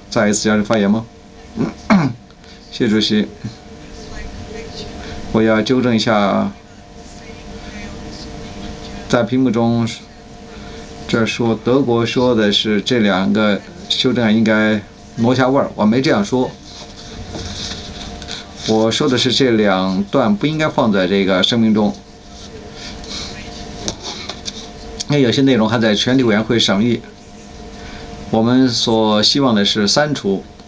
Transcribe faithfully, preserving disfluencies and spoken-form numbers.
再一次加入发言吗？谢主席，我要纠正一下，在屏幕中这说德国说的是这两个修正案应该挪下味儿，我没这样说。我说的是这两段不应该放在这个声明中，因为有些内容还在全体委员会审议。我们所希望的是删除